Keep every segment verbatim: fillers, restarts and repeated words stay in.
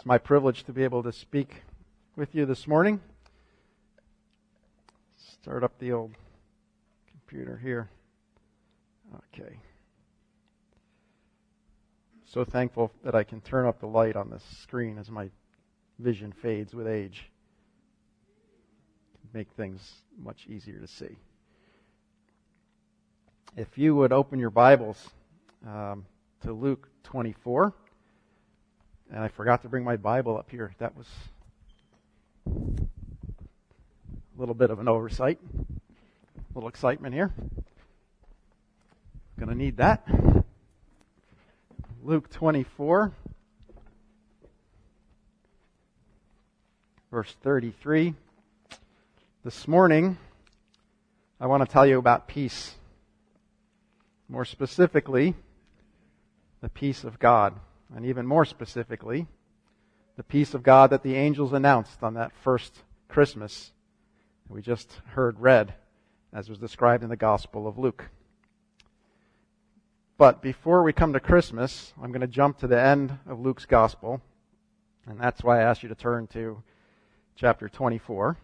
It's my privilege to be able to speak with you this morning. Start up the old computer here. Okay. So thankful that I can turn up the light on this screen as my vision fades with age. Make things much easier to see. If you would open your Bibles um, to Luke twenty-four. And I forgot to bring my Bible up here. That was a little bit of an oversight. A little excitement here. Going to need that. Luke twenty-four, verse thirty-three. This morning, I want to tell you about peace. More specifically, the peace of God. And even more specifically, the peace of God that the angels announced on that first Christmas that we just heard read, as was described in the Gospel of Luke. But before we come to Christmas, I'm going to jump to the end of Luke's Gospel, and that's why I asked you to turn to chapter twenty-four.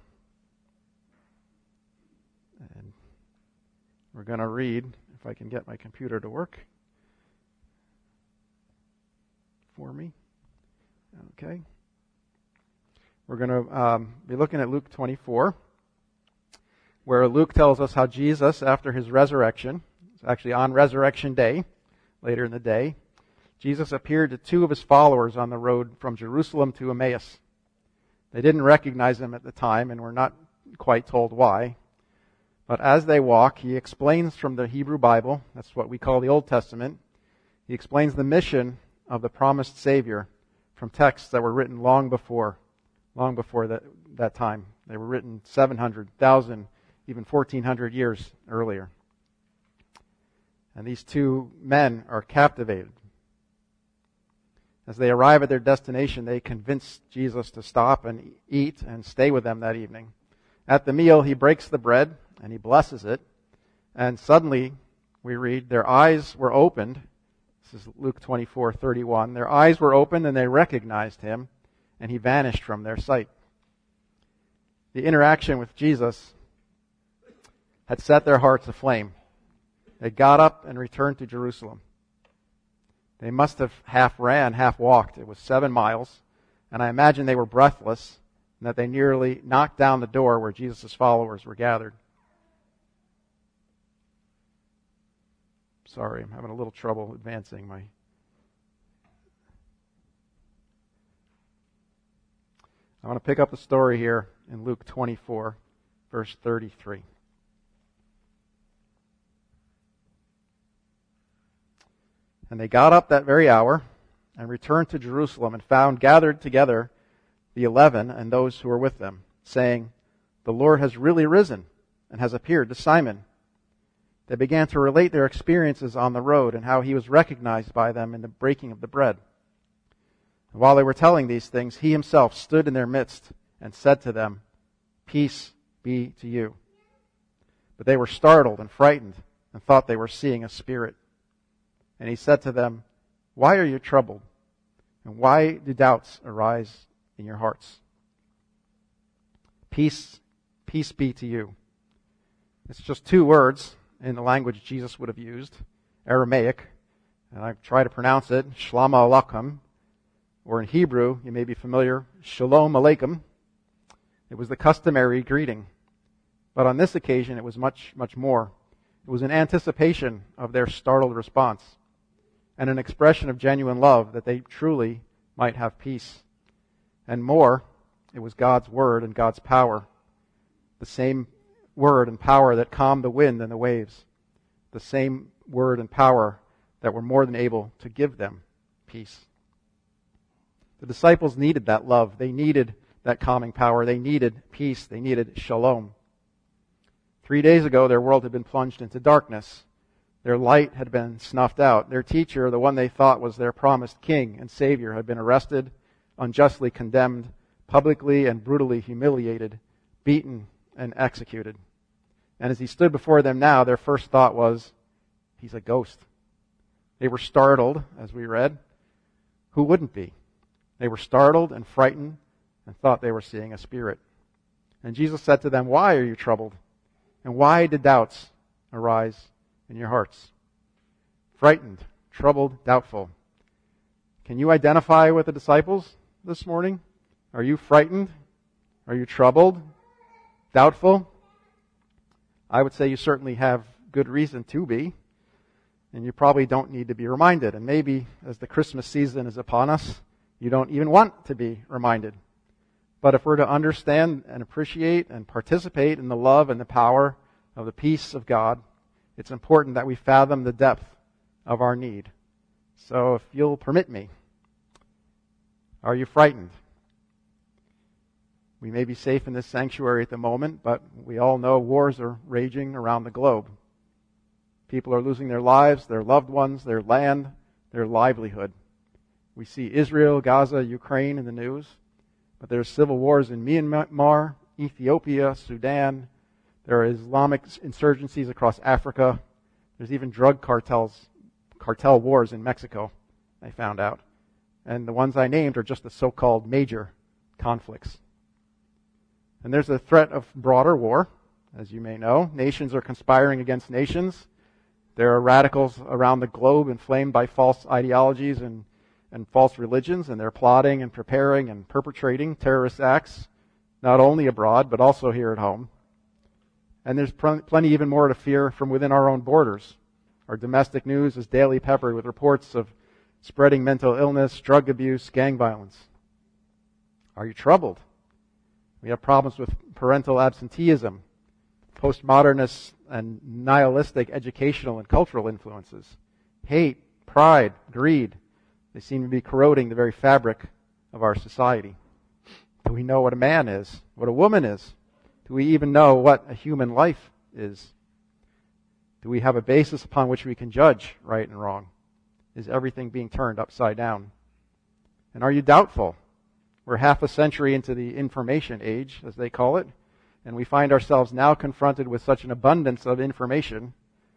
And we're going to read, if I can get my computer to work for me. Okay. We're going to um, be looking at Luke twenty-four, where Luke tells us how Jesus, after his resurrection, actually on Resurrection Day, later in the day, Jesus appeared to two of his followers on the road from Jerusalem to Emmaus. They didn't recognize him at the time and were not quite told why. But as they walk, he explains from the Hebrew Bible, that's what we call the Old Testament, he explains the mission of the promised Savior from texts that were written long before, long before that, that time. They were written seven hundred, one thousand, even fourteen hundred years earlier. And these two men are captivated. As they arrive at their destination, they convince Jesus to stop and eat and stay with them that evening. At the meal, he breaks the bread and he blesses it. And suddenly, we read, their eyes were opened. This is Luke twenty-four thirty-one. Their eyes were opened and they recognized him, and he vanished from their sight. The interaction with Jesus had set their hearts aflame. They got up and returned to Jerusalem. They must have half ran, half walked. It was seven miles, and I imagine they were breathless and that they nearly knocked down the door where Jesus' followers were gathered. Sorry, I'm having a little trouble advancing my... I want to pick up the story here in Luke twenty-four, verse thirty-three. And they got up that very hour and returned to Jerusalem and found gathered together the eleven and those who were with them, saying, "The Lord has really risen and has appeared to Simon." They began to relate their experiences on the road and how he was recognized by them in the breaking of the bread. And while they were telling these things, he himself stood in their midst and said to them, "Peace be to you." But they were startled and frightened and thought they were seeing a spirit. And he said to them, "Why are you troubled? And why do doubts arise in your hearts? Peace, peace be to you." It's just two words in the language Jesus would have used, Aramaic, and I try to pronounce it, Shalom Aleichem, or in Hebrew, you may be familiar, Shalom Aleichem. It was the customary greeting. But on this occasion, it was much, much more. It was an anticipation of their startled response and an expression of genuine love that they truly might have peace. And more, it was God's word and God's power, the same word and power that calmed the wind and the waves, the same word and power that were more than able to give them peace. The disciples needed that love. They needed that calming power. They needed peace. They needed shalom. Three days ago, their world had been plunged into darkness. Their light had been snuffed out. Their teacher, the one they thought was their promised king and savior, had been arrested, unjustly condemned, publicly and brutally humiliated, beaten, and executed. And as he stood before them now, their first thought was, he's a ghost. They were startled, as we read. Who wouldn't be? They were startled and frightened and thought they were seeing a spirit. And Jesus said to them, "Why are you troubled? And why did doubts arise in your hearts?" Frightened, troubled, doubtful. Can you identify with the disciples this morning? Are you frightened? Are you troubled? Doubtful? I would say you certainly have good reason to be. And you probably don't need to be reminded. And maybe as the Christmas season is upon us, you don't even want to be reminded. But if we're to understand and appreciate and participate in the love and the power of the peace of God, it's important that we fathom the depth of our need. So if you'll permit me, are you frightened? We may be safe in this sanctuary at the moment, but we all know wars are raging around the globe. People are losing their lives, their loved ones, their land, their livelihood. We see Israel, Gaza, Ukraine in the news, but there are civil wars in Myanmar, Ethiopia, Sudan. There are Islamic insurgencies across Africa. There's even drug cartels, cartel wars in Mexico, I found out. And the ones I named are just the so-called major conflicts. And there's a threat of broader war, as you may know. Nations are conspiring against nations. There are radicals around the globe inflamed by false ideologies and, and false religions, and they're plotting and preparing and perpetrating terrorist acts, not only abroad, but also here at home. And there's pl- plenty even more to fear from within our own borders. Our domestic news is daily peppered with reports of spreading mental illness, drug abuse, gang violence. Are you troubled? We have problems with parental absenteeism, postmodernist and nihilistic educational and cultural influences, hate, pride, greed. They seem to be corroding the very fabric of our society. Do we know what a man is? What a woman is? Do we even know what a human life is? Do we have a basis upon which we can judge right and wrong? Is everything being turned upside down? And are you doubtful? We're half a century into the information age, as they call it, and we find ourselves now confronted with such an abundance of information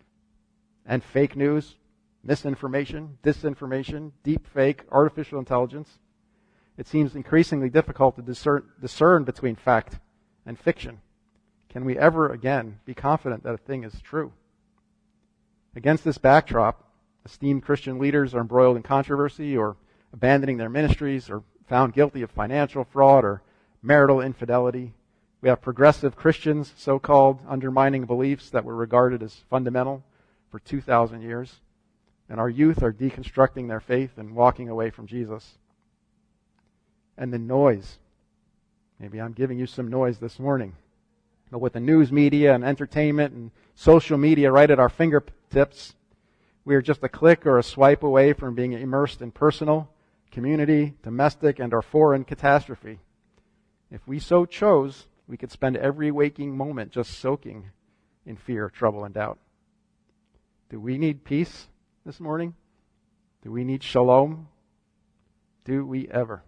and fake news, misinformation, disinformation, deep fake, artificial intelligence. It seems increasingly difficult to discern, discern between fact and fiction. Can we ever again be confident that a thing is true? Against this backdrop, esteemed Christian leaders are embroiled in controversy or abandoning their ministries or found guilty of financial fraud or marital infidelity. We have progressive Christians, so-called, undermining beliefs that were regarded as fundamental for two thousand years. And our youth are deconstructing their faith and walking away from Jesus. And the noise. Maybe I'm giving you some noise this morning. But with the news media and entertainment and social media right at our fingertips, we are just a click or a swipe away from being immersed in personal, community, domestic, and or foreign catastrophe. If we so chose, we could spend every waking moment just soaking in fear, trouble, and doubt. Do we need peace this morning? Do we need shalom? Do we ever?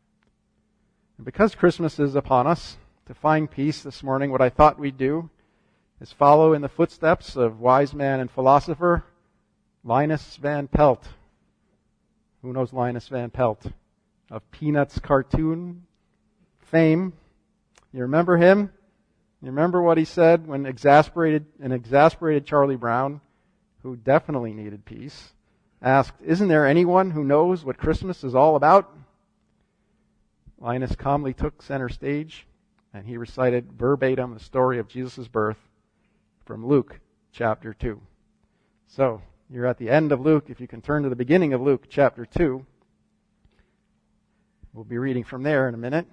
And because Christmas is upon us, to find peace this morning, what I thought we'd do is follow in the footsteps of wise man and philosopher Linus Van Pelt. Who knows Linus Van Pelt? Of Peanuts cartoon fame. You remember him? You remember what he said when exasperated, an exasperated Charlie Brown, who definitely needed peace, asked, "Isn't there anyone who knows what Christmas is all about?" Linus calmly took center stage, and he recited verbatim the story of Jesus' birth from Luke chapter two. So, you're at the end of Luke. If you can turn to the beginning of Luke chapter two. We'll be reading from there in a minute.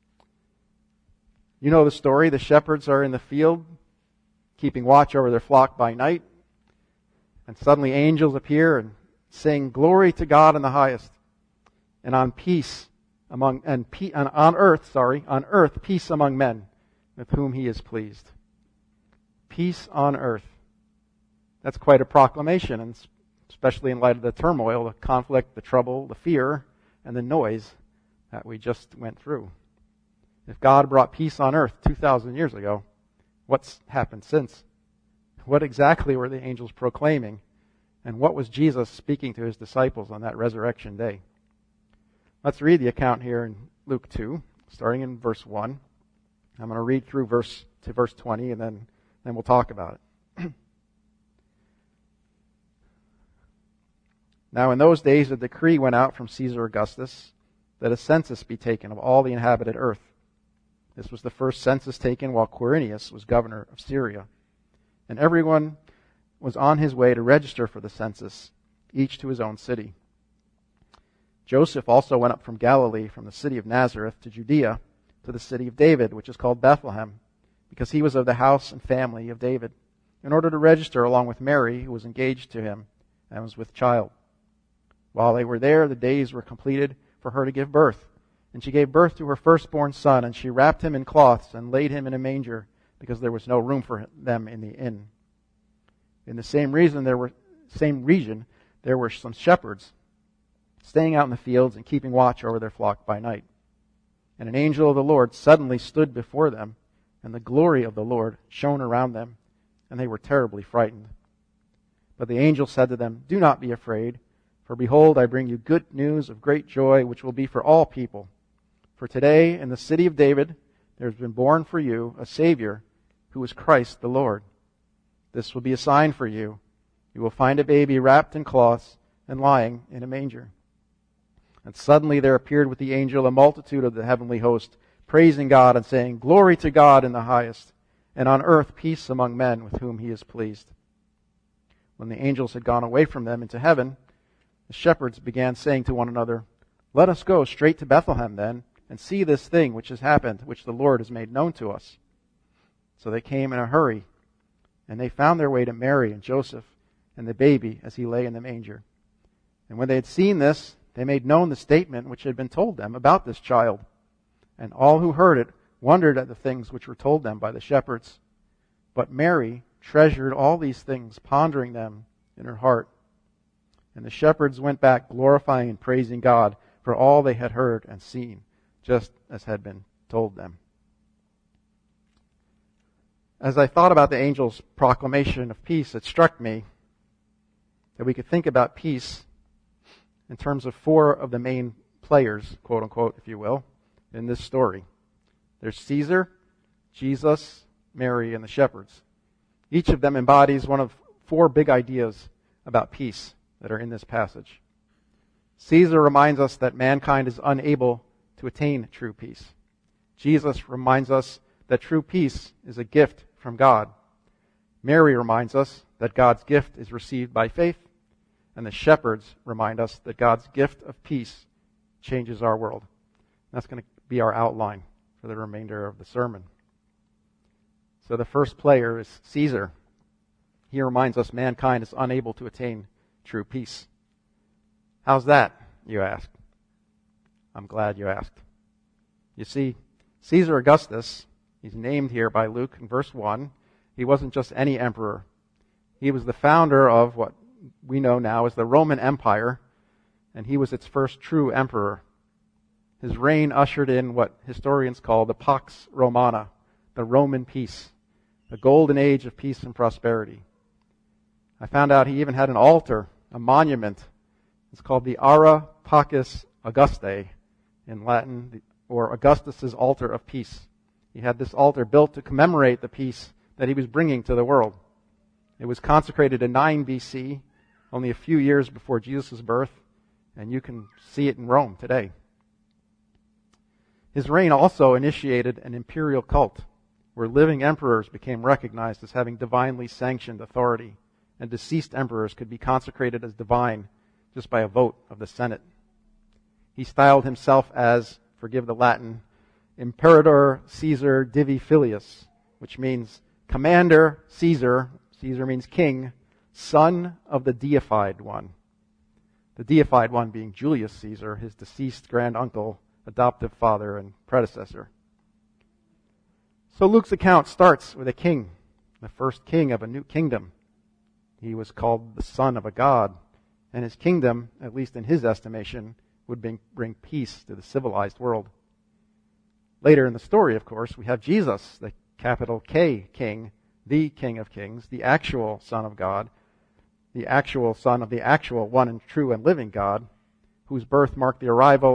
You know the story. The shepherds are in the field, keeping watch over their flock by night. And suddenly angels appear and sing, "Glory to God in the highest, and on peace among and pe- on, on earth, sorry, on earth peace among men with whom he is pleased." Peace on earth. That's quite a proclamation, and especially in light of the turmoil, the conflict, the trouble, the fear, and the noise that we just went through. If God brought peace on earth two thousand years ago, what's happened since? What exactly were the angels proclaiming? And what was Jesus speaking to his disciples on that resurrection day? Let's read the account here in Luke two, starting in verse one. I'm going to read through verse to verse twenty, and then, then we'll talk about it. Now in those days a decree went out from Caesar Augustus that a census be taken of all the inhabited earth. This was the first census taken while Quirinius was governor of Syria. And everyone was on his way to register for the census, each to his own city. Joseph also went up from Galilee, from the city of Nazareth to Judea, to the city of David, which is called Bethlehem, because he was of the house and family of David, in order to register along with Mary, who was engaged to him and was with child. While they were there, the days were completed for her to give birth. And she gave birth to her firstborn son, and she wrapped him in cloths and laid him in a manger, because there was no room for them in the inn. In the same reason there were same region there were some shepherds staying out in the fields and keeping watch over their flock by night. And an angel of the Lord suddenly stood before them, and the glory of the Lord shone around them, and they were terribly frightened. But the angel said to them, "Do not be afraid, for behold, I bring you good news of great joy, which will be for all people. For today in the city of David there has been born for you a Savior, who is Christ the Lord. This will be a sign for you. You will find a baby wrapped in cloths and lying in a manger." And suddenly there appeared with the angel a multitude of the heavenly host, praising God and saying, "Glory to God in the highest, and on earth peace among men with whom he is pleased." When the angels had gone away from them into heaven, the shepherds began saying to one another, "Let us go straight to Bethlehem then, and see this thing which has happened, which the Lord has made known to us." So they came in a hurry, and they found their way to Mary and Joseph and the baby as he lay in the manger. And when they had seen this, they made known the statement which had been told them about this child. And all who heard it wondered at the things which were told them by the shepherds. But Mary treasured all these things, pondering them in her heart. And the shepherds went back, glorifying and praising God for all they had heard and seen, just as had been told them. As I thought about the angel's proclamation of peace, it struck me that we could think about peace in terms of four of the main players, quote unquote, if you will, in this story. There's Caesar, Jesus, Mary, and the shepherds. Each of them embodies one of four big ideas about peace that are in this passage. Caesar reminds us that mankind is unable to attain true peace. Jesus reminds us that true peace is a gift from God. Mary reminds us that God's gift is received by faith. And the shepherds remind us that God's gift of peace changes our world. That's going to be our outline for the remainder of the sermon. So the first player is Caesar. He reminds us mankind is unable to attain true peace. How's that, you ask? I'm glad you asked. You see, Caesar Augustus, he's named here by Luke in verse one. He wasn't just any emperor. He was the founder of what we know now as the Roman Empire, and he was its first true emperor. His reign ushered in what historians call the Pax Romana, the Roman peace, the golden age of peace and prosperity. I found out he even had an altar, a monument. It's called the Ara Pacis Augustae in Latin, or Augustus's altar of peace. He had this altar built to commemorate the peace that he was bringing to the world. It was consecrated in nine B C, only a few years before Jesus' birth, and you can see it in Rome today. His reign also initiated an imperial cult, where living emperors became recognized as having divinely sanctioned authority, and deceased emperors could be consecrated as divine just by a vote of the Senate. He styled himself as, forgive the Latin, Imperator Caesar Divi Filius, which means Commander Caesar, Caesar means king, son of the deified one. The deified one being Julius Caesar, his deceased grand uncle, adoptive father, and predecessor. So Luke's account starts with a king, the first king of a new kingdom. He was called the son of a god, and his kingdom, at least in his estimation, would bring, bring peace to the civilized world. Later in the story, of course, we have Jesus, the capital K king, the King of Kings, the actual Son of God, the actual Son of the actual one and true and living God, whose birth marked the arrival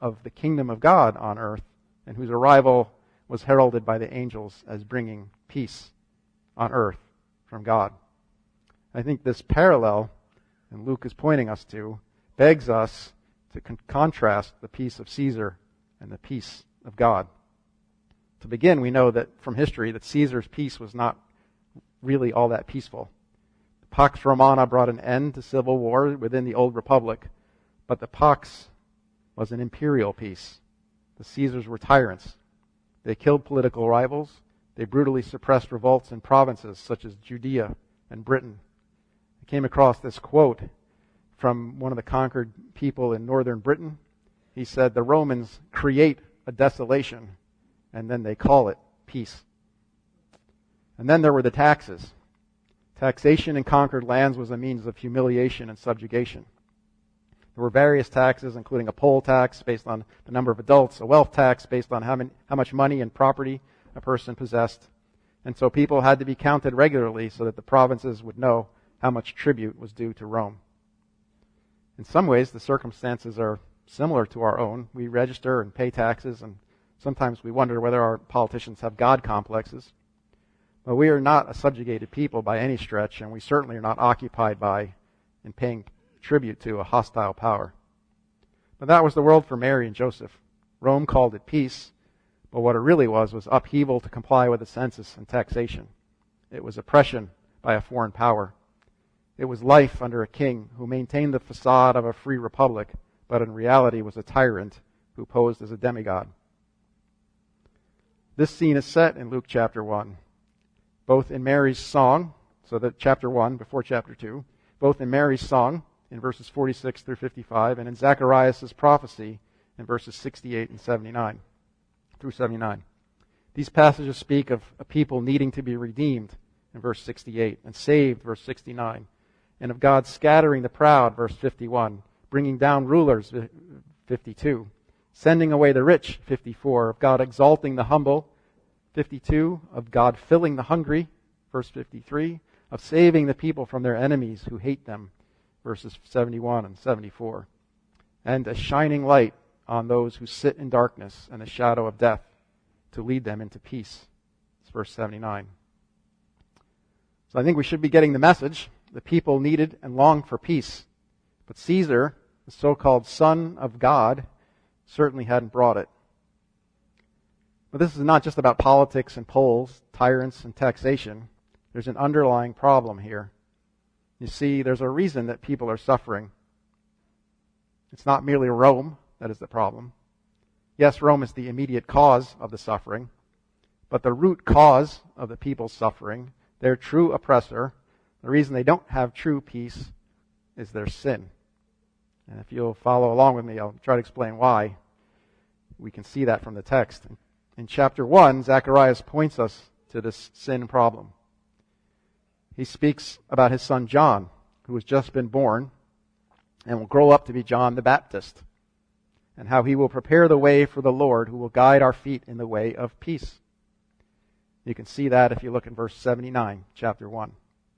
of the kingdom of God on earth, and whose arrival was heralded by the angels as bringing peace on earth from God. I think this parallel, and Luke is pointing us to, begs us to con- contrast the peace of Caesar and the peace of God. To begin, we know that from history that Caesar's peace was not really all that peaceful. The Pax Romana brought an end to civil war within the old republic, but the Pax was an imperial peace. The Caesars were tyrants. They killed political rivals. They brutally suppressed revolts in provinces such as Judea and Britain. I came across this quote from one of the conquered people in northern Britain. He said, "The Romans create a desolation, and then they call it peace." And then there were the taxes. Taxation in conquered lands was a means of humiliation and subjugation. There were various taxes, including a poll tax based on the number of adults, a wealth tax based on how, many, how much money and property a person possessed. And so people had to be counted regularly so that the provinces would know how much tribute was due to Rome. In some ways, the circumstances are similar to our own. We register and pay taxes, and sometimes we wonder whether our politicians have God complexes. But we are not a subjugated people by any stretch, and we certainly are not occupied by and paying tribute to a hostile power. But that was the world for Mary and Joseph. Rome called it peace, but what it really was was upheaval to comply with the census and taxation. It was oppression by a foreign power. It was life under a king who maintained the facade of a free republic, but in reality was a tyrant who posed as a demigod. This scene is set in Luke chapter one, both in Mary's song, so that chapter one, before chapter two, both in Mary's song in verses forty-six through fifty-five, and in Zacharias' prophecy in verses sixty-eight and seventy-nine through seventy-nine. These passages speak of a people needing to be redeemed in verse sixty-eight, and saved, verse sixty-nine, and of God scattering the proud, verse fifty-one, bringing down rulers, fifty-two, sending away the rich, fifty-four, of God exalting the humble, fifty-two, of God filling the hungry, verse fifty-three, of saving the people from their enemies who hate them, verses seventy-one and seventy-four, and a shining light on those who sit in darkness and the shadow of death to lead them into peace. It's verse seventy-nine. So I think we should be getting the message. The people needed and longed for peace. But Caesar, the so-called son of God, certainly hadn't brought it. But this is not just about politics and polls, tyrants and taxation. There's an underlying problem here. You see, there's a reason that people are suffering. It's not merely Rome that is the problem. Yes, Rome is the immediate cause of the suffering, but the root cause of the people's suffering, their true oppressor, the reason they don't have true peace, is their sin. And if you'll follow along with me, I'll try to explain why. We can see that from the text. In chapter one, Zacharias points us to this sin problem. He speaks about his son John, who has just been born and will grow up to be John the Baptist, and how he will prepare the way for the Lord, who will guide our feet in the way of peace. You can see that if you look in verse seventy-nine, chapter one.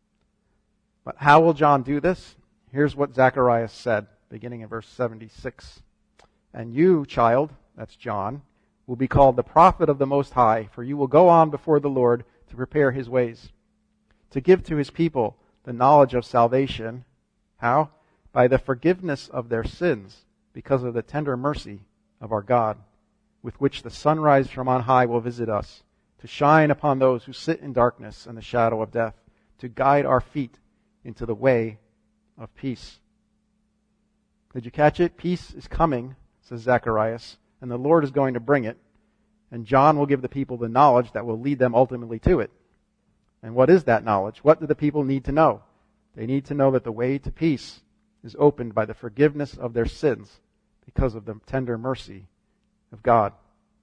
But how will John do this? Here's what Zacharias said, beginning in verse seventy-six. "And you, child," that's John, "will be called the prophet of the Most High, for you will go on before the Lord to prepare his ways, to give to his people the knowledge of salvation." How? "By the forgiveness of their sins, because of the tender mercy of our God, with which the sunrise from on high will visit us, to shine upon those who sit in darkness and the shadow of death, to guide our feet into the way of peace." Did you catch it? Peace is coming, says Zacharias, and the Lord is going to bring it, and John will give the people the knowledge that will lead them ultimately to it. And what is that knowledge? What do the people need to know? They need to know that the way to peace is opened by the forgiveness of their sins because of the tender mercy of God.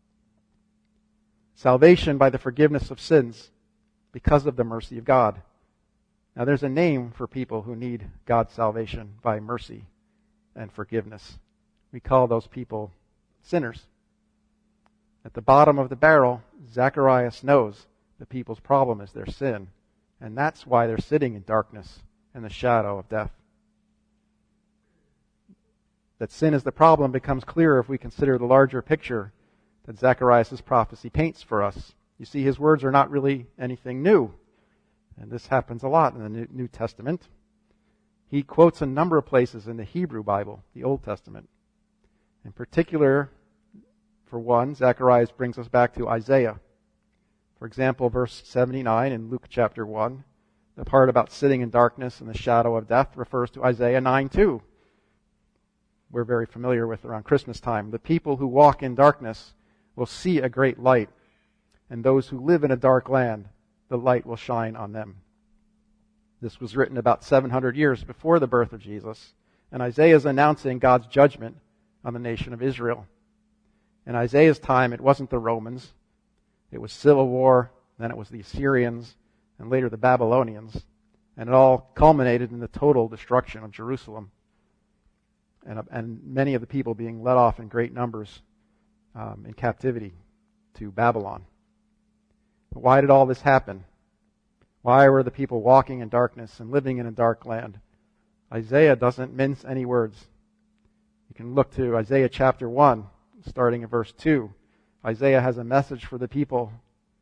Salvation by the forgiveness of sins because of the mercy of God. Now there's a name for people who need God's salvation by mercy and forgiveness. We call those people sinners. At the bottom of the barrel, Zacharias knows the people's problem is their sin, and that's why they're sitting in darkness and the shadow of death. That sin is the problem becomes clearer if we consider the larger picture that Zacharias' prophecy paints for us. You see, his words are not really anything new. And this happens a lot in the New Testament. He quotes a number of places in the Hebrew Bible, the Old Testament. In particular, for one, Zacharias brings us back to Isaiah. For example, verse seventy-nine in Luke chapter one, the part about sitting in darkness and the shadow of death refers to Isaiah nine two. We're very familiar with around Christmas time. The people who walk in darkness will see a great light, and those who live in a dark land, the light will shine on them. This was written about seven hundred years before the birth of Jesus, and Isaiah is announcing God's judgment on the nation of Israel. In Isaiah's time, it wasn't the Romans. It was civil war, then it was the Assyrians, and later the Babylonians. And it all culminated in the total destruction of Jerusalem, and, and many of the people being led off in great numbers um, in captivity to Babylon. But why did all this happen? Why were the people walking in darkness and living in a dark land? Isaiah doesn't mince any words. You can look to Isaiah chapter one, starting at verse two. Isaiah has a message for the people.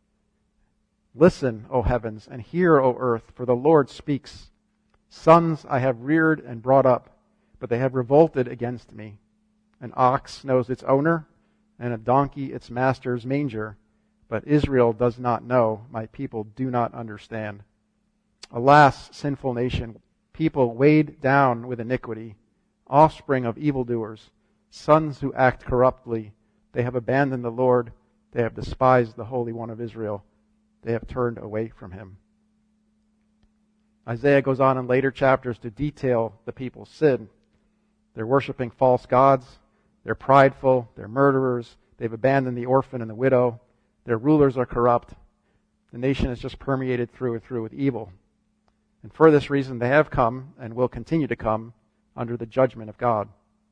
Listen, O heavens, and hear, O earth, for the Lord speaks. Sons I have reared and brought up, but they have revolted against me. An ox knows its owner, and a donkey its master's manger. But Israel does not know, my people do not understand. Alas, sinful nation, people weighed down with iniquity, offspring of evildoers, sons who act corruptly. They have abandoned the Lord, they have despised the Holy One of Israel. They have turned away from him. Isaiah goes on in later chapters to detail the people's sin. They're worshiping false gods, they're prideful, they're murderers, they've abandoned the orphan and the widow, their rulers are corrupt. The nation is just permeated through and through with evil. And for this reason, they have come and will continue to come under the judgment of God.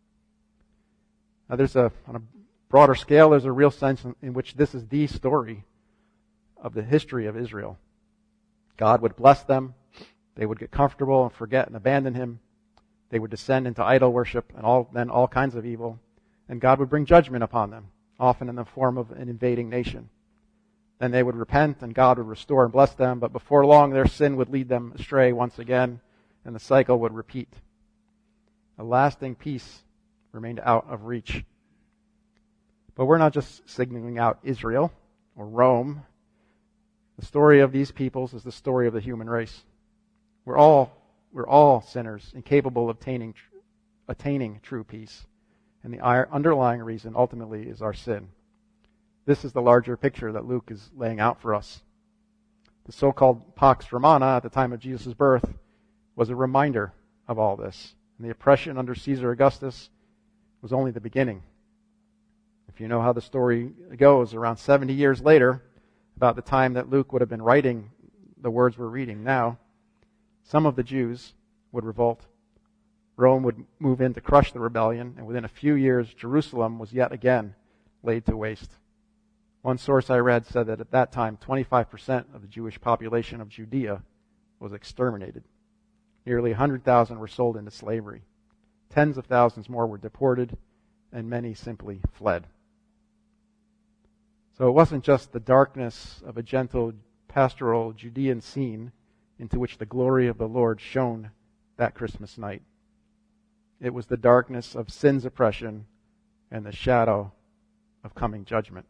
Now, there's a, on a broader scale, there's a real sense in, in which this is the story of the history of Israel. God would bless them. They would get comfortable and forget and abandon him. They would descend into idol worship and all, then all kinds of evil. And God would bring judgment upon them, often in the form of an invading nation. Then they would repent and God would restore and bless them, but before long their sin would lead them astray once again, and the cycle would repeat. A lasting peace remained out of reach. But we're not just signaling out Israel or Rome. The story of these peoples is the story of the human race. We're all we're all sinners, incapable of attaining attaining true peace, and the underlying reason ultimately is our sin. This is the larger picture that Luke is laying out for us. The so-called Pax Romana at the time of Jesus' birth was a reminder of all this. And the oppression under Caesar Augustus was only the beginning. If you know how the story goes, around seventy years later, about the time that Luke would have been writing the words we're reading now, some of the Jews would revolt. Rome would move in to crush the rebellion, and within a few years, Jerusalem was yet again laid to waste. One source I read said that at that time, twenty-five percent of the Jewish population of Judea was exterminated. Nearly one hundred thousand were sold into slavery. Tens of thousands more were deported, and many simply fled. So it wasn't just the darkness of a gentle pastoral Judean scene into which the glory of the Lord shone that Christmas night. It was the darkness of sin's oppression and the shadow of coming judgment.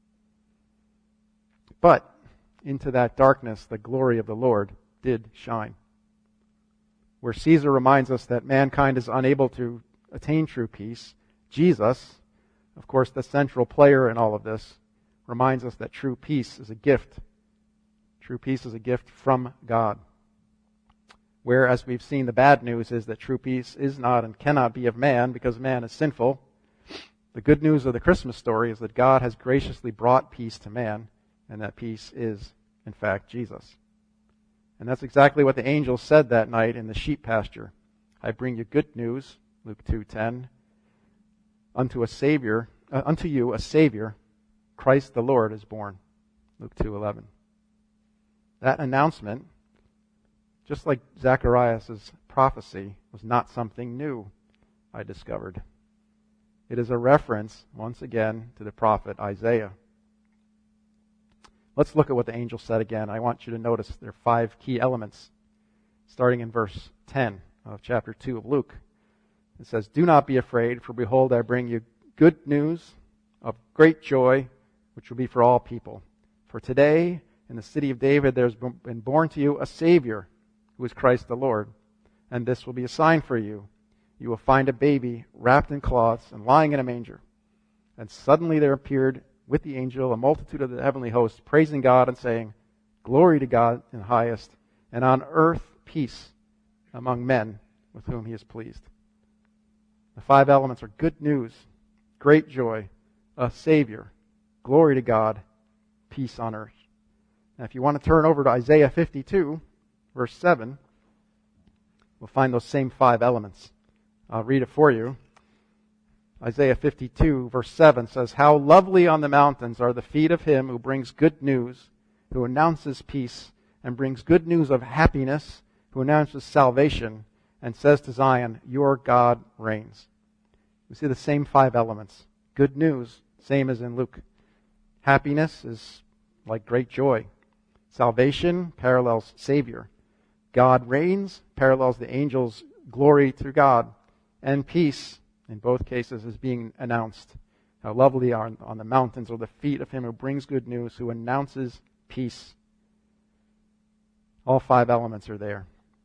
But into that darkness, the glory of the Lord did shine. Where Caesar reminds us that mankind is unable to attain true peace, Jesus, of course the central player in all of this, reminds us that true peace is a gift. True peace is a gift from God. Where, as we've seen, the bad news is that true peace is not and cannot be of man because man is sinful. The good news of the Christmas story is that God has graciously brought peace to man, and that peace is, in fact, Jesus. And that's exactly what the angel said that night in the sheep pasture. I bring you good news, Luke two ten. Unto a Savior, uh, unto you a Savior, Christ the Lord is born, Luke two eleven. That announcement, just like Zacharias' prophecy, was not something new, I discovered. It is a reference, once again, to the prophet Isaiah. Let's look at what the angel said again. I want you to notice there are five key elements, starting in verse ten of chapter two of Luke. It says, "Do not be afraid, for behold, I bring you good news of great joy, which will be for all people. For today, in the city of David, there has been born to you a Savior, who is Christ the Lord. And this will be a sign for you. You will find a baby wrapped in cloths and lying in a manger." And suddenly there appeared with the angel a multitude of the heavenly hosts, praising God and saying, "Glory to God in the highest, and on earth peace among men with whom he is pleased." The five elements are good news, great joy, a Savior, glory to God, peace on earth. Now, if you want to turn over to Isaiah fifty-two, verse seven, we'll find those same five elements. I'll read it for you. Isaiah fifty-two, verse seven says, "How lovely on the mountains are the feet of him who brings good news, who announces peace, and brings good news of happiness, who announces salvation, and says to Zion, your God reigns." We see the same five elements. Good news, same as in Luke. Happiness is like great joy. Salvation parallels Savior. God reigns parallels the angel's glory to God. And peace, in both cases, is being announced. How lovely are on the mountains are the feet of him who brings good news, who announces peace. All five elements are there.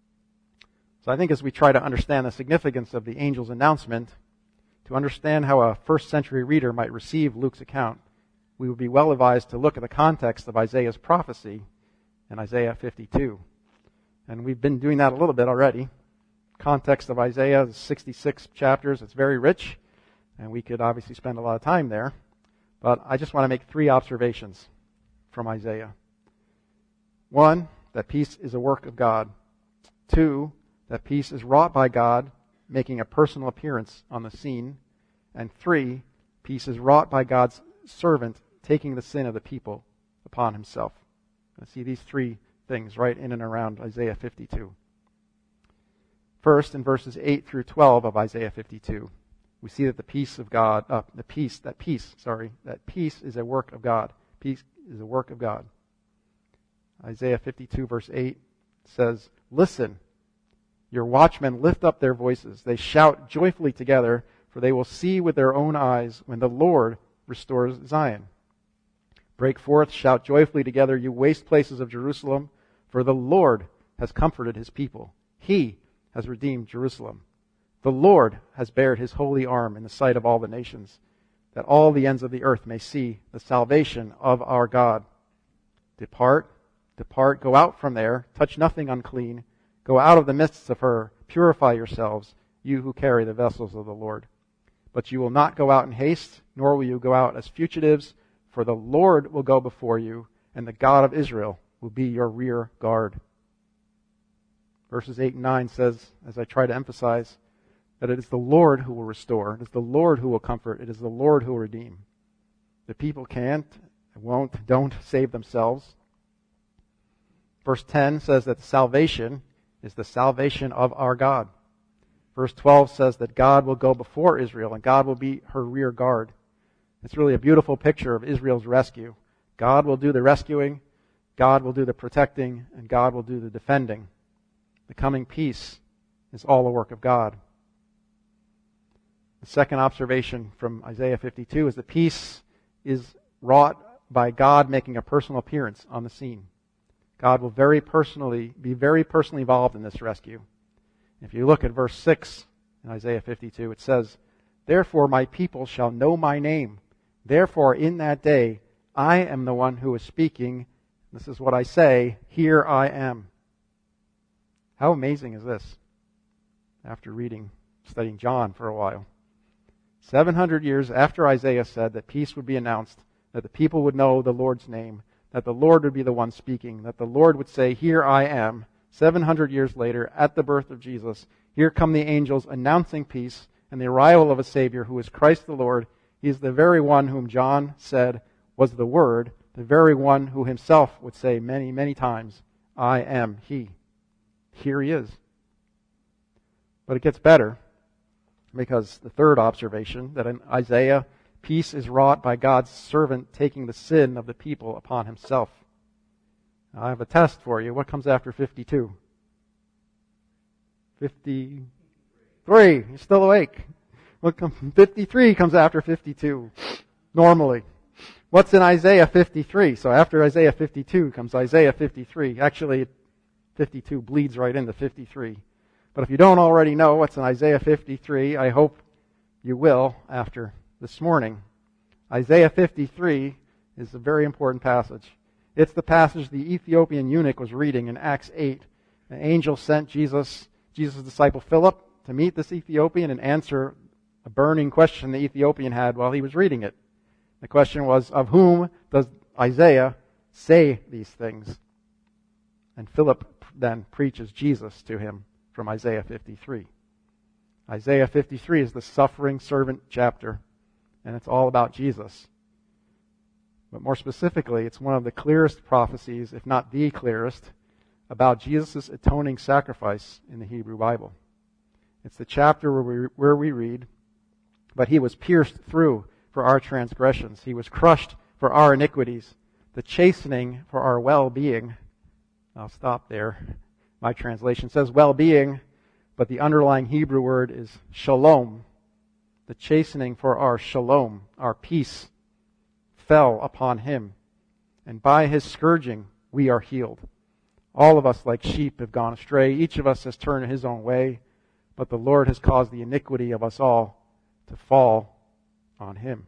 So I think as we try to understand the significance of the angel's announcement, to understand how a first century reader might receive Luke's account, we would be well advised to look at the context of Isaiah's prophecy in Isaiah fifty-two. And we've been doing that a little bit already. Context of Isaiah is sixty-six chapters. It's very rich, and we could obviously spend a lot of time there. But I just want to make three observations from Isaiah. One, that peace is a work of God. Two, that peace is wrought by God, making a personal appearance on the scene. And three, peace is wrought by God's servant, taking the sin of the people upon himself. I see these three things right in and around Isaiah fifty-two. First, in verses eight through twelve of Isaiah fifty-two, we see that the peace of God, uh, the peace, that peace, sorry, that peace is a work of God. Peace is a work of God. Isaiah fifty-two verse eight says, "Listen, your watchmen lift up their voices. They shout joyfully together, for they will see with their own eyes when the Lord restores Zion. Break forth, shout joyfully together, you waste places of Jerusalem, for the Lord has comforted his people. He has redeemed Jerusalem. The Lord has bared his holy arm in the sight of all the nations, that all the ends of the earth may see the salvation of our God. Depart, depart, go out from there, touch nothing unclean. Go out of the midst of her, purify yourselves, you who carry the vessels of the Lord. But you will not go out in haste, nor will you go out as fugitives, for the Lord will go before you, and the God of Israel will be your rear guard." Verses eight and nine says, as I try to emphasize, that it is the Lord who will restore. It is the Lord who will comfort. It is the Lord who will redeem. The people can't, won't, don't save themselves. Verse ten says that salvation is the salvation of our God. Verse twelve says that God will go before Israel and God will be her rear guard. It's really a beautiful picture of Israel's rescue. God will do the rescuing, God will do the protecting, and God will do the defending. The coming peace is all a work of God. The second observation from Isaiah fifty-two is that peace is wrought by God making a personal appearance on the scene. God will very personally be very personally involved in this rescue. If you look at verse six in Isaiah fifty-two, it says, "Therefore my people shall know my name. Therefore in that day I am the one who is speaking. This is what I say, here I am." How amazing is this? After reading, studying John for a while. seven hundred years after Isaiah said that peace would be announced, that the people would know the Lord's name, that the Lord would be the one speaking, that the Lord would say, "Here I am." seven hundred years later, at the birth of Jesus, here come the angels announcing peace and the arrival of a Savior who is Christ the Lord. He is the very one whom John said was the Word, the very one who himself would say many, many times, "I am He." Here He is. But it gets better. Because the third observation, that in Isaiah, peace is wrought by God's servant taking the sin of the people upon himself. Now, I have a test for you. What comes after fifty-two? fifty-three. You're still awake. What comes, fifty-three comes after fifty-two, normally. What's in Isaiah fifty-three? So after Isaiah fifty-two comes Isaiah fifty-three. Actually, fifty-two bleeds right into fifty-three. But if you don't already know what's in Isaiah fifty-three, I hope you will after this morning. Isaiah fifty-three is a very important passage. It's the passage the Ethiopian eunuch was reading in Acts eight. An angel sent Jesus, Jesus' disciple Philip, to meet this Ethiopian and answer a burning question the Ethiopian had while he was reading it. The question was, of whom does Isaiah say these things? And Philip then preaches Jesus to him from Isaiah fifty-three. Isaiah fifty-three is the suffering servant chapter, and it's all about Jesus. But more specifically, it's one of the clearest prophecies, if not the clearest, about Jesus' atoning sacrifice in the Hebrew Bible. It's the chapter where we, where we read, but he was pierced through for our transgressions. He was crushed for our iniquities. The chastening for our well-being. I'll stop there. My translation says well-being, but the underlying Hebrew word is shalom. The chastening for our shalom, our peace, fell upon him. And by his scourging, we are healed. All of us like sheep have gone astray. Each of us has turned his own way, but the Lord has caused the iniquity of us all to fall on him.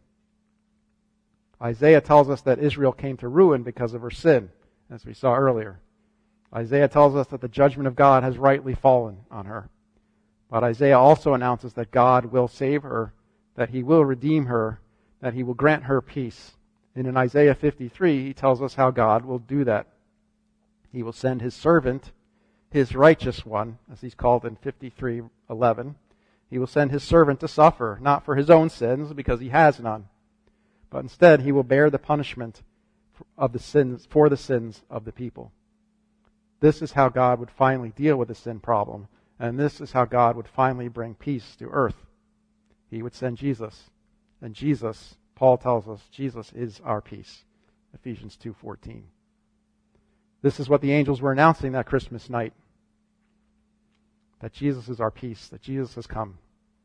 Isaiah tells us that Israel came to ruin because of her sin, as we saw earlier. Isaiah tells us that the judgment of God has rightly fallen on her. But Isaiah also announces that God will save her, that he will redeem her, that he will grant her peace. And in Isaiah fifty-three, he tells us how God will do that. He will send his servant, his righteous one, as he's called in fifty-three eleven. He will send his servant to suffer, not for his own sins, because he has none, but instead he will bear the punishment of the sins for the sins of the people. This is how God would finally deal with the sin problem, and this is how God would finally bring peace to earth. He would send Jesus, and Jesus, Paul tells us, Jesus is our peace. Ephesians two fourteen. This is what the angels were announcing that Christmas night. That Jesus is our peace, that Jesus has come.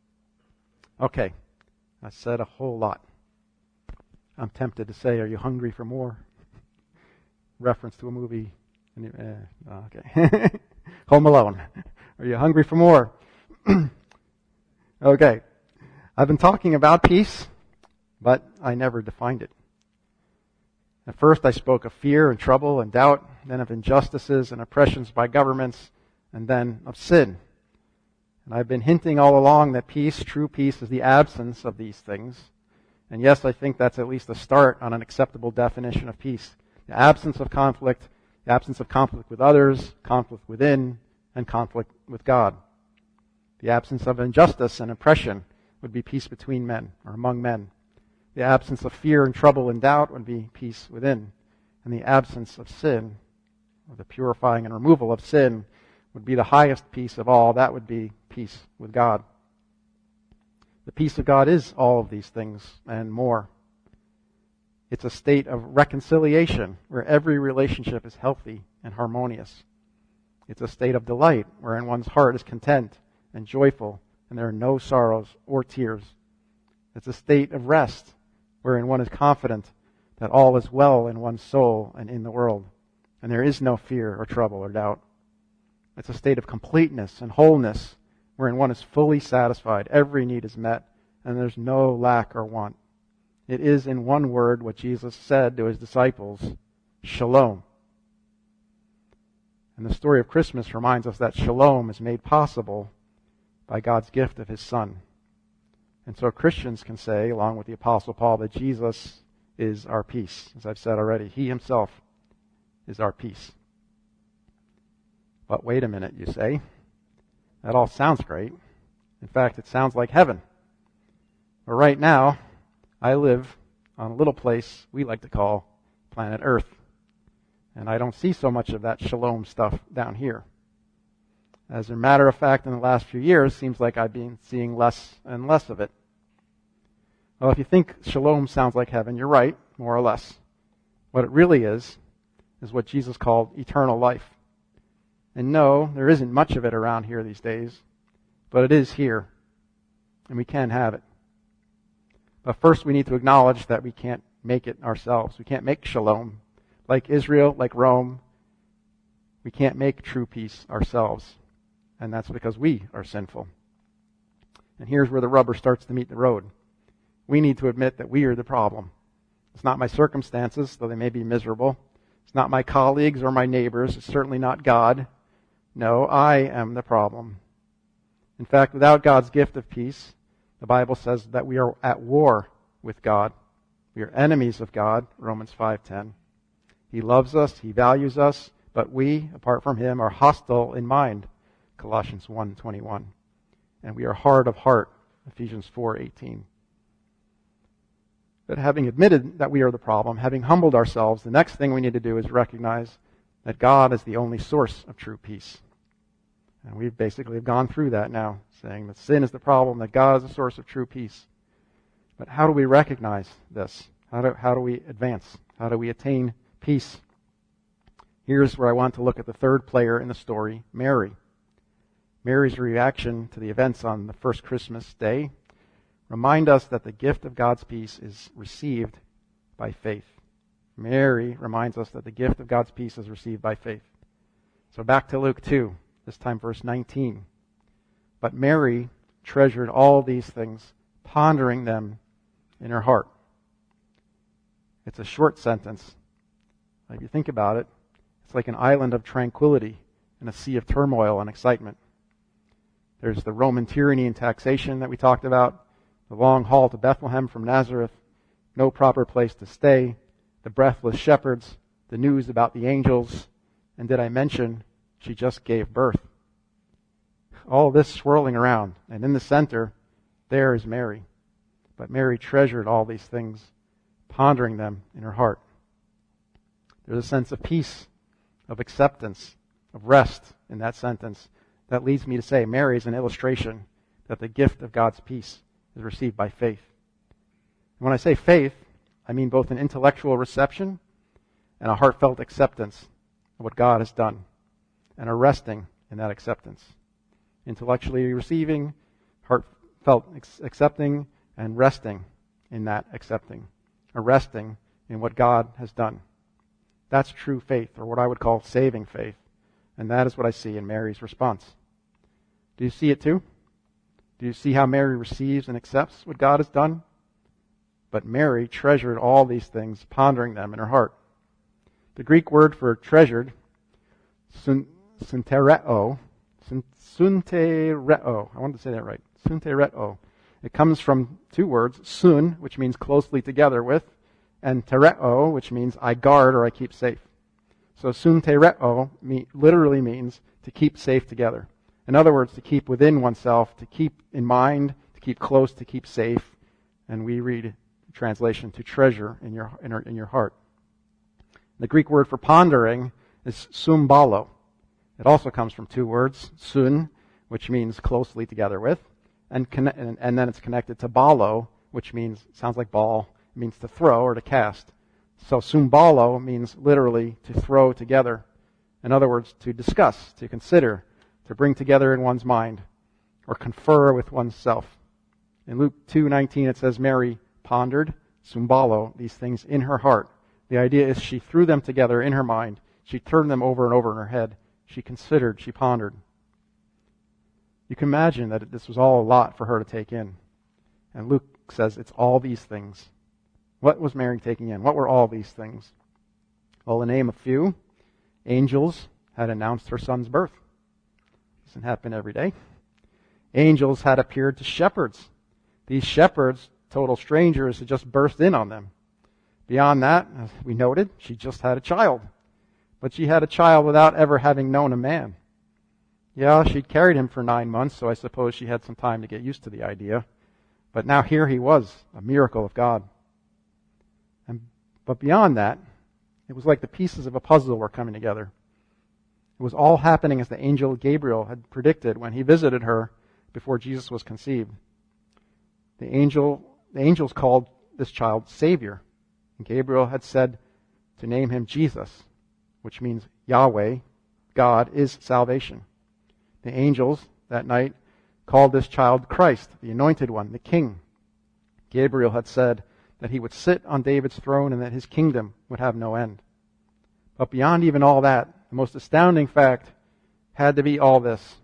Okay, I said a whole lot. I'm tempted to say, are you hungry for more? Reference to a movie. Uh, okay. Home Alone. Are you hungry for more? Okay. I've been talking about peace, but I never defined it. At first I spoke of fear and trouble and doubt, then of injustices and oppressions by governments, and then of sin. And I've been hinting all along that peace, true peace, is the absence of these things. And yes, I think that's at least a start on an acceptable definition of peace. The absence of conflict, the absence of conflict with others, conflict within, and conflict with God. The absence of injustice and oppression would be peace between men, or among men. The absence of fear and trouble and doubt would be peace within. And the absence of sin, or the purifying and removal of sin, would be the highest peace of all. That would be peace with God. The peace of God is all of these things and more. It's a state of reconciliation where every relationship is healthy and harmonious. It's a state of delight wherein one's heart is content and joyful and there are no sorrows or tears. It's a state of rest wherein one is confident that all is well in one's soul and in the world, and there is no fear or trouble or doubt. It's a state of completeness and wholeness wherein one is fully satisfied, every need is met, and there's no lack or want. It is, in one word, what Jesus said to his disciples, shalom. And the story of Christmas reminds us that shalom is made possible by God's gift of his Son. And so Christians can say, along with the Apostle Paul, that Jesus is our peace. As I've said already, he himself is our peace. But wait a minute, you say. That all sounds great. In fact, it sounds like heaven. But right now, I live on a little place we like to call planet Earth. And I don't see so much of that shalom stuff down here. As a matter of fact, in the last few years, seems like I've been seeing less and less of it. Well, if you think shalom sounds like heaven, you're right, more or less. What it really is, is what Jesus called eternal life. And no, there isn't much of it around here these days, but it is here, and we can have it. But first we need to acknowledge that we can't make it ourselves. We can't make shalom. Like Israel, like Rome, we can't make true peace ourselves. And that's because we are sinful. And here's where the rubber starts to meet the road. We need to admit that we are the problem. It's not my circumstances, though they may be miserable. It's not my colleagues or my neighbors. It's certainly not God. No, I am the problem. In fact, without God's gift of peace, the Bible says that we are at war with God. We are enemies of God, Romans five ten. He loves us, He values us, but we, apart from Him, are hostile in mind, Colossians one twenty-one. And we are hard of heart, Ephesians four eighteen. But having admitted that we are the problem, having humbled ourselves, the next thing we need to do is recognize that God is the only source of true peace. And we basically have gone through that now, saying that sin is the problem, that God is the source of true peace. But how do we recognize this? How do, how do we advance? How do we attain peace? Here's where I want to look at the third player in the story, Mary. Mary's reaction to the events on the first Christmas day remind us that the gift of God's peace is received by faith. Mary reminds us that the gift of God's peace is received by faith. So back to Luke two, this time verse nineteen. But Mary treasured all these things, pondering them in her heart. It's a short sentence. If you think about it, it's like an island of tranquility in a sea of turmoil and excitement. There's the Roman tyranny and taxation that we talked about, the long haul to Bethlehem from Nazareth, no proper place to stay, the breathless shepherds, the news about the angels, and did I mention she just gave birth? All this swirling around, and in the center, there is Mary. But Mary treasured all these things, pondering them in her heart. There's a sense of peace, of acceptance, of rest in that sentence that leads me to say Mary is an illustration that the gift of God's peace is received by faith. And when I say faith, I mean both an intellectual reception and a heartfelt acceptance of what God has done, and a resting in that acceptance. Intellectually receiving, heartfelt accepting, and resting in that accepting. A resting in what God has done. That's true faith, or what I would call saving faith. And that is what I see in Mary's response. Do you see it too? Do you see how Mary receives and accepts what God has done? But Mary treasured all these things, pondering them in her heart. The Greek word for treasured, sun, suntereo, sun, suntereo, I wanted to say that right, suntereo. It comes from two words, sun, which means closely together with, and tereo, which means I guard or I keep safe. So suntereo me, literally means to keep safe together. In other words, to keep within oneself, to keep in mind, to keep close, to keep safe. And we read translation to treasure in your in, in your heart. The Greek word for pondering is sumbalo. It also comes from two words, sun, which means closely together with, and and, and then it's connected to balo, which means, sounds like ball, it means to throw or to cast. So sumbalo means literally to throw together. In other words, to discuss, to consider, to bring together in one's mind, or confer with oneself. In Luke two nineteen it says Mary pondered, sumbalo, these things in her heart. The idea is she threw them together in her mind. She turned them over and over in her head. She considered, she pondered. You can imagine that this was all a lot for her to take in. And Luke says it's all these things. What was Mary taking in? What were all these things? Well, to name a few, angels had announced her son's birth. Doesn't happen every day. Angels had appeared to shepherds. These shepherds, total strangers, had just burst in on them. Beyond that, as we noted, she just had a child. But she had a child without ever having known a man. Yeah, she'd carried him for nine months, so I suppose she had some time to get used to the idea. But now here he was, a miracle of God. And, but beyond that, it was like the pieces of a puzzle were coming together. It was all happening as the angel Gabriel had predicted when he visited her before Jesus was conceived. The angel, the angels called this child Savior. And Gabriel had said to name him Jesus, which means Yahweh, God is salvation. The angels that night called this child Christ, the anointed one, the King. Gabriel had said that he would sit on David's throne and that his kingdom would have no end. But beyond even all that, the most astounding fact had to be all this.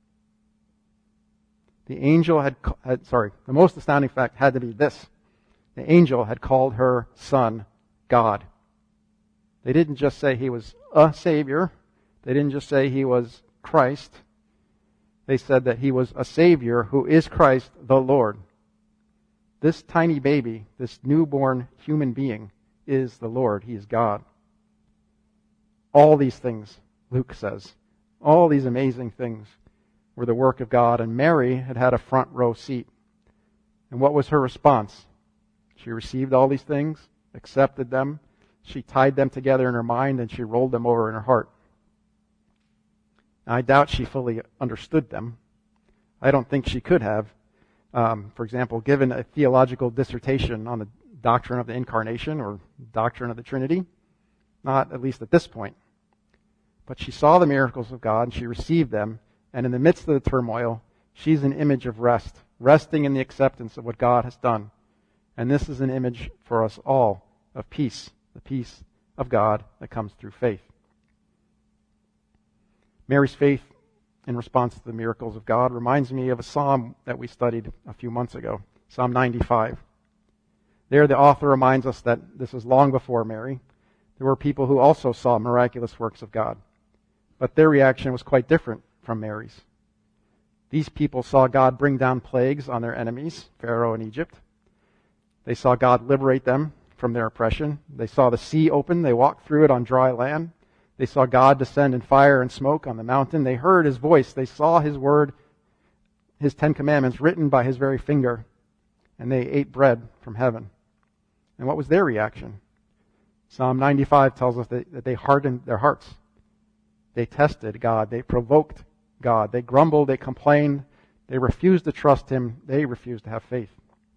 The angel had, had, sorry, the most astounding fact had to be this. The angel had called her son God. They didn't just say he was a Savior. They didn't just say he was Christ. They said that he was a Savior who is Christ the Lord. This tiny baby, this newborn human being, is the Lord. He is God. All these things, Luke says, all these amazing things were the work of God, and Mary had had a front row seat. And what was her response? She received all these things, accepted them, she tied them together in her mind, and she rolled them over in her heart. Now, I doubt she fully understood them. I don't think she could have. Um, for example, given a theological dissertation on the doctrine of the Incarnation or doctrine of the Trinity. Not at least at this point. But she saw the miracles of God, and she received them, and in the midst of the turmoil, she's an image of rest, resting in the acceptance of what God has done. And this is an image for us all of peace, the peace of God that comes through faith. Mary's faith in response to the miracles of God reminds me of a psalm that we studied a few months ago, Psalm ninety-five. There the author reminds us that this is long before Mary. There were people who also saw miraculous works of God, but their reaction was quite different from Mary's. These people saw God bring down plagues on their enemies, Pharaoh and Egypt. They saw God liberate them from their oppression. They saw the sea open. They walked through it on dry land. They saw God descend in fire and smoke on the mountain. They heard His voice. They saw His word, His Ten Commandments written by His very finger. And they ate bread from heaven. And what was their reaction? Psalm ninety-five tells us that, that they hardened their hearts. They tested God. They provoked God. They grumbled. They complained. They refused to trust Him. They refused to have faith.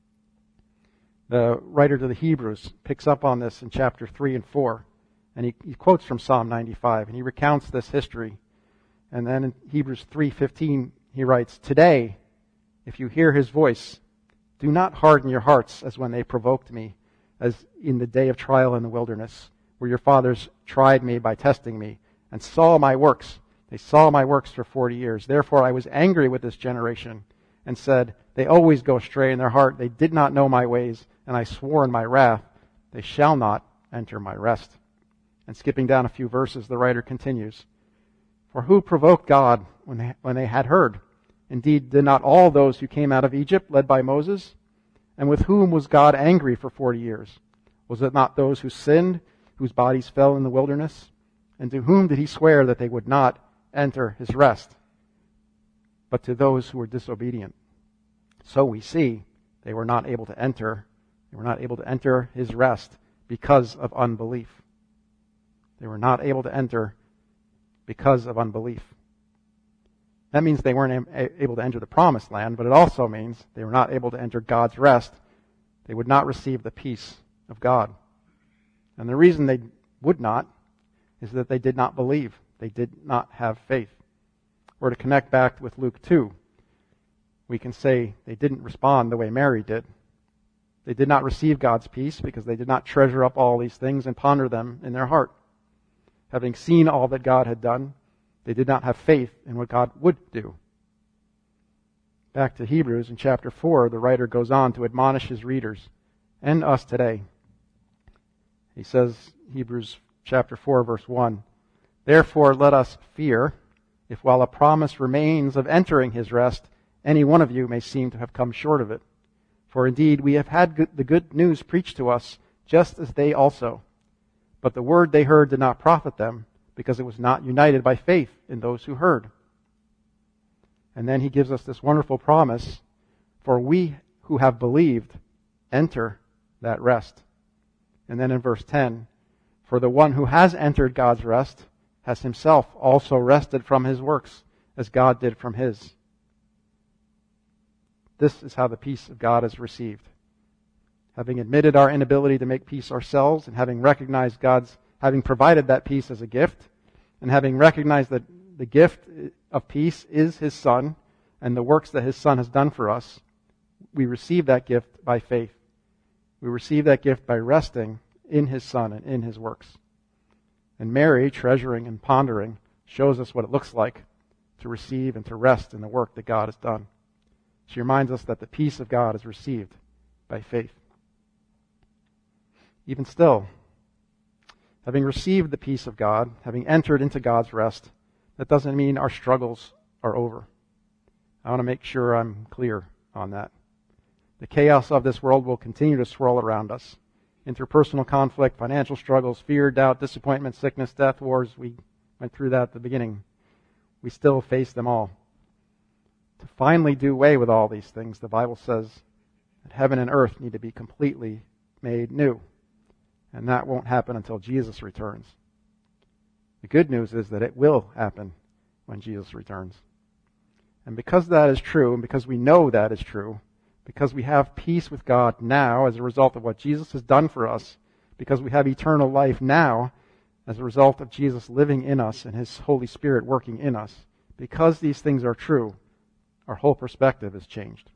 The writer to the Hebrews picks up on this in chapter three and four. And he, he quotes from Psalm ninety-five, and he recounts this history. And then in Hebrews three fifteen, he writes, "Today, if you hear His voice, do not harden your hearts as when they provoked me, as in the day of trial in the wilderness, where your fathers tried me by testing me, and saw my works. They saw my works for forty years. Therefore I was angry with this generation, and said, they always go astray in their heart. They did not know my ways, and I swore in my wrath, they shall not enter my rest." And skipping down a few verses, the writer continues, "For who provoked God when they, when they had heard? Indeed, did not all those who came out of Egypt, led by Moses? And with whom was God angry for forty years? Was it not those who sinned, whose bodies fell in the wilderness? And to whom did He swear that they would not enter His rest? But to those who were disobedient. So we see they were not able to enter. They were not able to enter His rest because of unbelief. They were not able to enter because of unbelief. That means they weren't able to enter the promised land, but it also means they were not able to enter God's rest. They would not receive the peace of God. And the reason they would not is that they did not believe. They did not have faith. Or to connect back with Luke two, we can say they didn't respond the way Mary did. They did not receive God's peace because they did not treasure up all these things and ponder them in their heart. Having seen all that God had done, they did not have faith in what God would do. Back to Hebrews in chapter four, the writer goes on to admonish his readers and us today. He says, Hebrews chapter four, verse one, "Therefore let us fear, if while a promise remains of entering His rest, any one of you may seem to have come short of it. For indeed we have had good, the good news preached to us, just as they also. But the word they heard did not profit them, because it was not united by faith in those who heard." And then he gives us this wonderful promise, "For we who have believed enter that rest." And then in verse ten, "For the one who has entered God's rest has himself also rested from his works, as God did from his. This is how the peace of God is received. Having admitted our inability to make peace ourselves, and having recognized God's, having provided that peace as a gift, and having recognized that the gift of peace is his Son, and the works that his Son has done for us, we receive that gift by faith. We receive that gift by resting in his Son and in his works. And Mary, treasuring and pondering, shows us what it looks like to receive and to rest in the work that God has done. She reminds us that the peace of God is received by faith. Even still, having received the peace of God, having entered into God's rest, that doesn't mean our struggles are over. I want to make sure I'm clear on that. The chaos of this world will continue to swirl around us. Interpersonal conflict, financial struggles, fear, doubt, disappointment, sickness, death, wars. We went through that at the beginning. We still face them all. To finally do away with all these things, the Bible says that heaven and earth need to be completely made new. And that won't happen until Jesus returns. The good news is that it will happen when Jesus returns. And because that is true, and because we know that is true, because we have peace with God now as a result of what Jesus has done for us, because we have eternal life now as a result of Jesus living in us and his Holy Spirit working in us, because these things are true, our whole perspective is changed.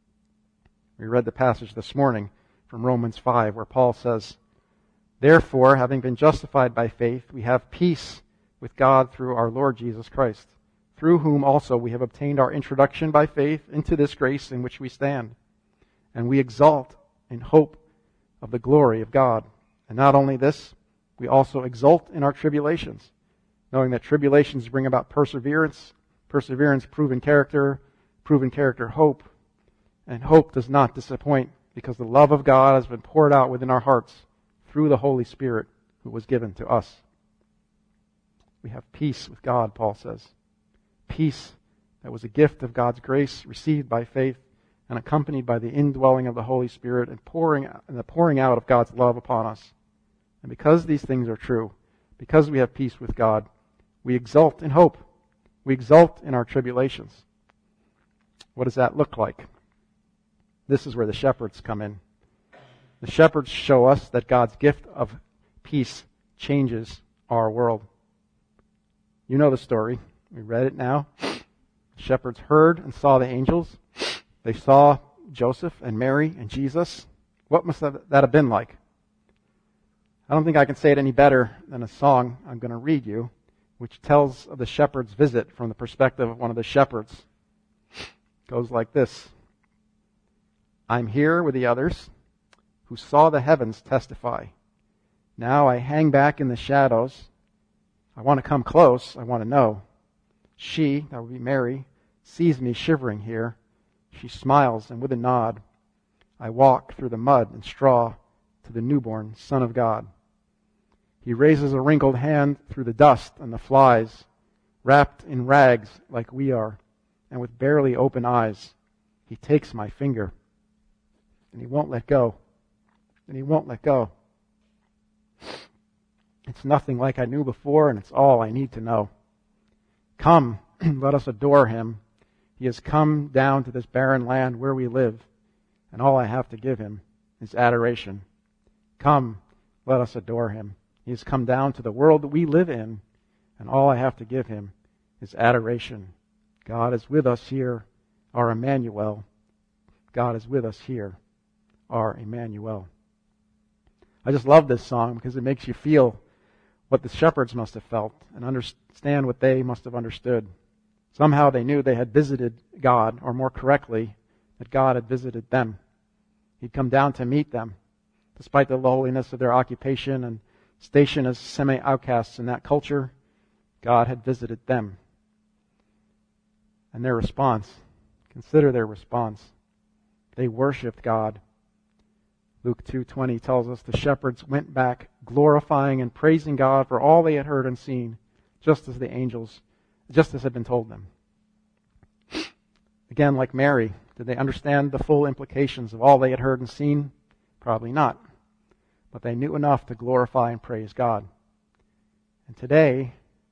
We read the passage this morning from Romans five where Paul says, "Therefore, having been justified by faith, we have peace with God through our Lord Jesus Christ, through whom also we have obtained our introduction by faith into this grace in which we stand. And we exult in hope of the glory of God. And not only this, we also exult in our tribulations, knowing that tribulations bring about perseverance, perseverance proven character, proven character hope, and hope does not disappoint, because the love of God has been poured out within our hearts through the Holy Spirit who was given to us." We have peace with God, Paul says. Peace that was a gift of God's grace received by faith and accompanied by the indwelling of the Holy Spirit and pouring and the pouring out of God's love upon us. And because these things are true, because we have peace with God, we exult in hope. We exult in our tribulations. What does that look like? This is where the shepherds come in. The shepherds show us that God's gift of peace changes our world. You know the story. We read it now. The shepherds heard and saw the angels. They saw Joseph and Mary and Jesus. What must that have been like? I don't think I can say it any better than a song I'm going to read you, which tells of the shepherd's visit from the perspective of one of the shepherds. It goes like this. "I'm here with the others who saw the heavens testify. Now I hang back in the shadows. I want to come close. I want to know. She," that would be Mary, "sees me shivering here. She smiles, and with a nod, I walk through the mud and straw to the newborn Son of God. He raises a wrinkled hand through the dust and the flies, wrapped in rags like we are, and with barely open eyes. He takes my finger, and he won't let go, and he won't let go. It's nothing like I knew before, and it's all I need to know. Come, let us adore him. He has come down to this barren land where we live, and all I have to give him is adoration. Come, let us adore him. He has come down to the world that we live in, and all I have to give him is adoration. God is with us here, our Emmanuel. God is with us here, our Emmanuel." I just love this song because it makes you feel what the shepherds must have felt and understand what they must have understood. Somehow they knew they had visited God, or more correctly, that God had visited them. He'd come down to meet them, despite the lowliness of their occupation and station as semi-outcasts in that culture. God had visited them. And their response, consider their response. They worshipped God. Luke two twenty tells us the shepherds went back glorifying and praising God for all they had heard and seen, just as the angels, just as had been told them. Again, like Mary, did they understand the full implications of all they had heard and seen? Probably not. But they knew enough to glorify and praise God. And today,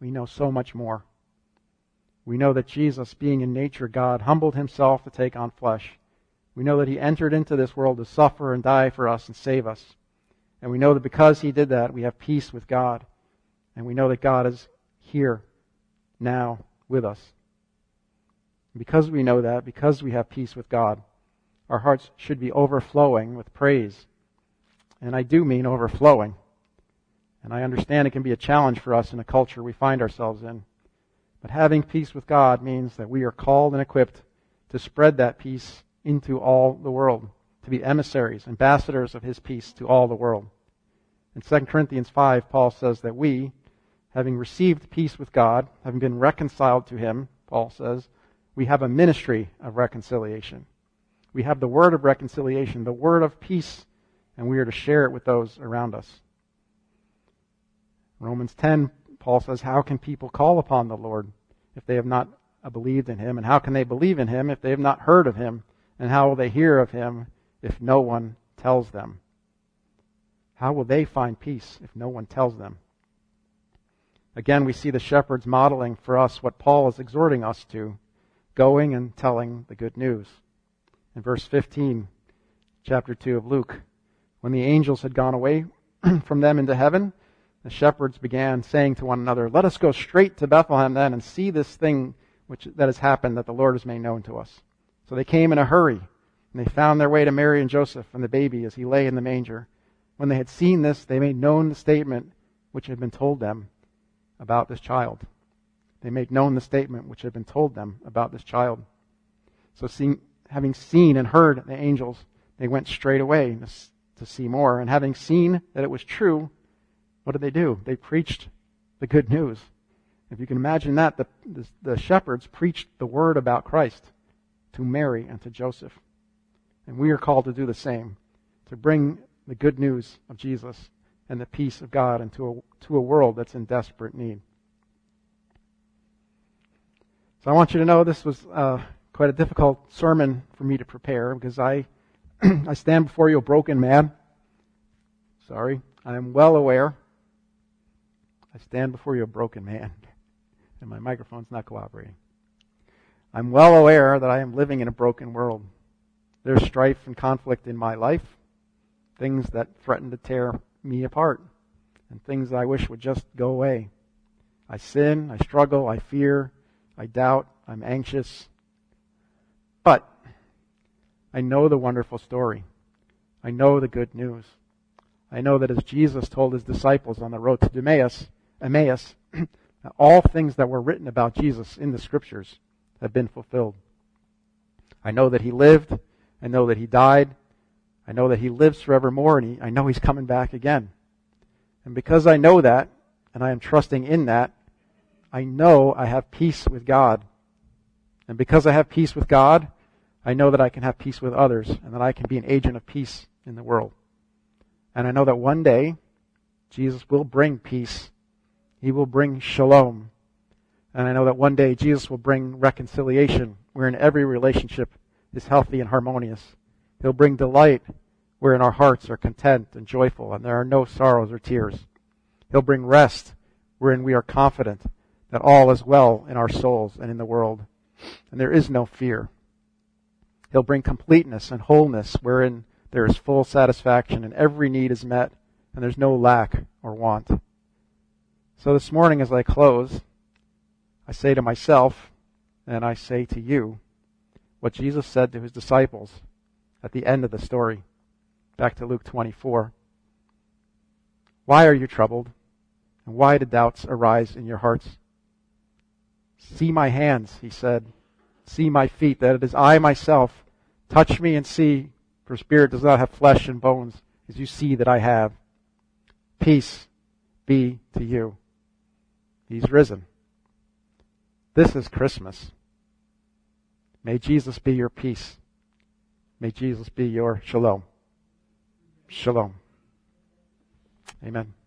we know so much more. We know that Jesus, being in nature God, humbled himself to take on flesh. We know that he entered into this world to suffer and die for us and save us. And we know that because he did that, we have peace with God. And we know that God is here now with us. Because we know that, because we have peace with God, our hearts should be overflowing with praise. And I do mean overflowing. And I understand it can be a challenge for us in the culture we find ourselves in. But having peace with God means that we are called and equipped to spread that peace into all the world, to be emissaries, ambassadors of his peace to all the world. In Second Corinthians five, Paul says that we, having received peace with God, having been reconciled to him, Paul says, we have a ministry of reconciliation. We have the word of reconciliation, the word of peace, and we are to share it with those around us. Romans ten, Paul says, how can people call upon the Lord if they have not believed in him? And how can they believe in him if they have not heard of him? And how will they hear of him if no one tells them? How will they find peace if no one tells them? Again, we see the shepherds modeling for us what Paul is exhorting us to, going and telling the good news. In verse fifteen, chapter two of Luke, when the angels had gone away from them into heaven, the shepherds began saying to one another, let us go straight to Bethlehem then and see this thing which that has happened that the Lord has made known to us. So they came in a hurry, and they found their way to Mary and Joseph and the baby as he lay in the manger. When they had seen this, they made known the statement which had been told them about this child. They made known the statement which had been told them about this child. So seeing, having seen and heard the angels, they went straight away to, to see more. And having seen that it was true, what did they do? They preached the good news. If you can imagine that, the, the, the shepherds preached the word about Christ to Mary and to Joseph. And we are called to do the same, to bring the good news of Jesus and the peace of God into a, to a world that's in desperate need. So I want you to know this was uh, quite a difficult sermon for me to prepare because I I stand before you a broken man. Sorry, I am well aware. I stand before you a broken man, and my microphone's not cooperating. I'm well aware that I am living in a broken world. There's strife and conflict in my life, things that threaten to tear me apart, and things that I wish would just go away. I sin, I struggle, I fear, I doubt, I'm anxious. But I know the wonderful story. I know the good news. I know that as Jesus told his disciples on the road to Emmaus, Emmaus, all things that were written about Jesus in the scriptures have been fulfilled. I know that he lived. I know that he died. I know that he lives forevermore, and he, I know he's coming back again. And because I know that, and I am trusting in that, I know I have peace with God. And because I have peace with God, I know that I can have peace with others, and that I can be an agent of peace in the world. And I know that one day, Jesus will bring peace. He will bring shalom. And I know that one day Jesus will bring reconciliation, wherein every relationship is healthy and harmonious. He'll bring delight, wherein our hearts are content and joyful, and there are no sorrows or tears. He'll bring rest, wherein we are confident that all is well in our souls and in the world, and there is no fear. He'll bring completeness and wholeness, wherein there is full satisfaction and every need is met, and there's no lack or want. So this morning as I close, I say to myself, and I say to you, what Jesus said to his disciples at the end of the story. Back to Luke twenty-four. Why are you troubled? And why do doubts arise in your hearts? See my hands, he said. See my feet, that it is I myself. Touch me and see, for spirit does not have flesh and bones, as you see that I have. Peace be to you. He's risen. This is Christmas. May Jesus be your peace. May Jesus be your shalom. Shalom. Amen.